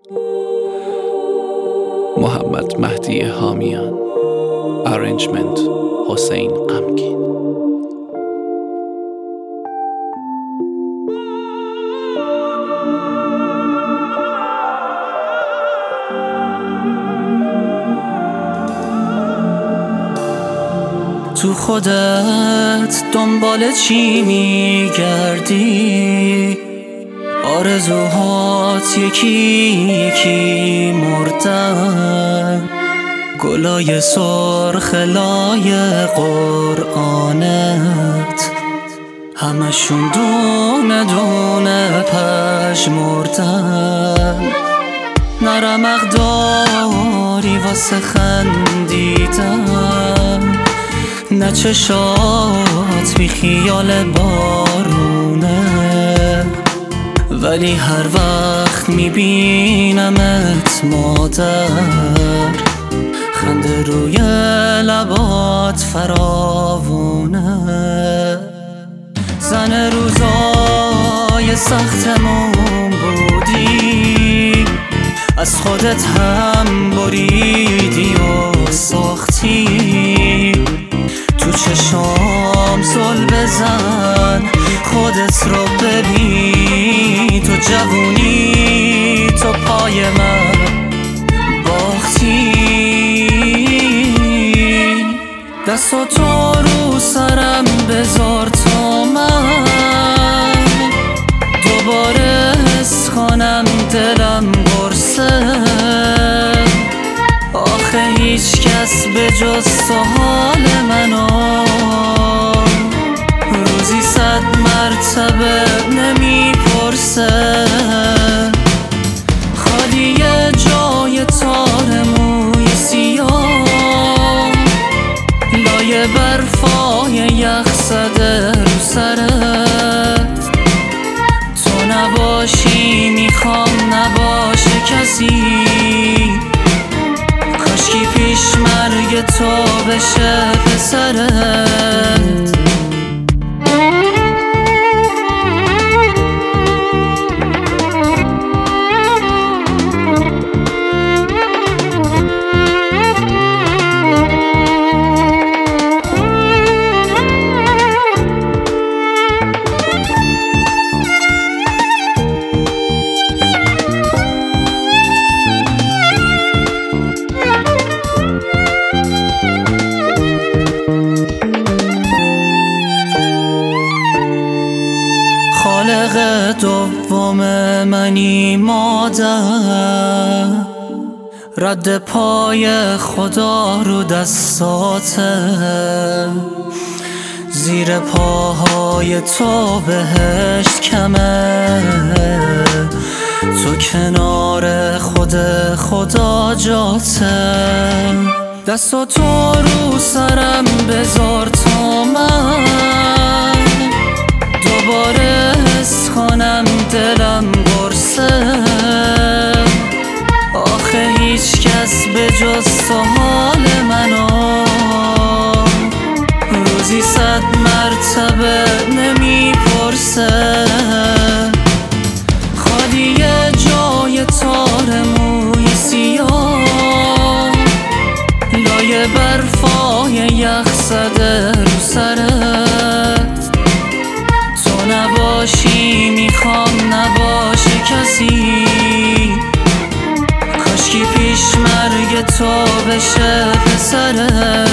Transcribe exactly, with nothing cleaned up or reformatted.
محمد مهدی حامیان. Arrangement حسین غمگین. تو خودت دنبال چی میگردی؟ آرزوهات یکی یکی مردن، گلای سرخ لای قرآنت همشون دونه دونه پژمردن. نه رمق داری واسه خندیدن، نه چشات بی خیال بارونه، ولی هر وقت میبینمت مادر، خنده روی لبات فراوونه. زن روزای سختمون بودی، از خودت هم بریدی و ساختی. تو چشام زل بزن، خودت رو ببین، تو جوونی تو پای من باختی. دستاتو رو سرم بذار تا من دوباره حس کنم دلم قرصه. آخه هیچ کس به جز تو حال منو روزی صد مرتبه نمیپرسه. خالیه جای تار موی سیاه، لایه برفای یخ زده رو سرت. تو نباشی میخوام نباشه کسی، کاشکی پیش مرگ تو بشه پسرت. خالق دوم منی مادر، رد پای خدا رو دستاته. زیر پاهای تو بهشت کمه، تو کنار خود خدا جاته. دستاتو رو سرم بذار تا من دوباره حس کنم دلم قرصه. آخه هیچ کس به جز تو حال منو روزی صد مرتبه نمیپرسه. خالیه جای تار موی سیاه، لایه برفای یخ زده رو سرت. تو نباشی میخوام نباشه کسی، کاشکی پیش مرگ تو بشه پسرت.